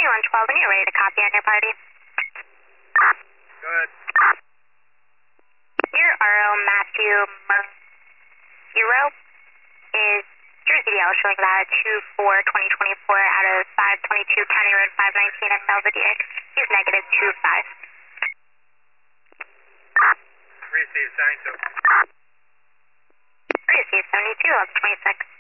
2112 when you're ready to copy on your party. Good. Your RO Matthew Hero is your CDL showing that 2/4/2024 out of 522 County Road 519 in Belvedere. He's negative 25. Receive 72. Receive 72 of 26.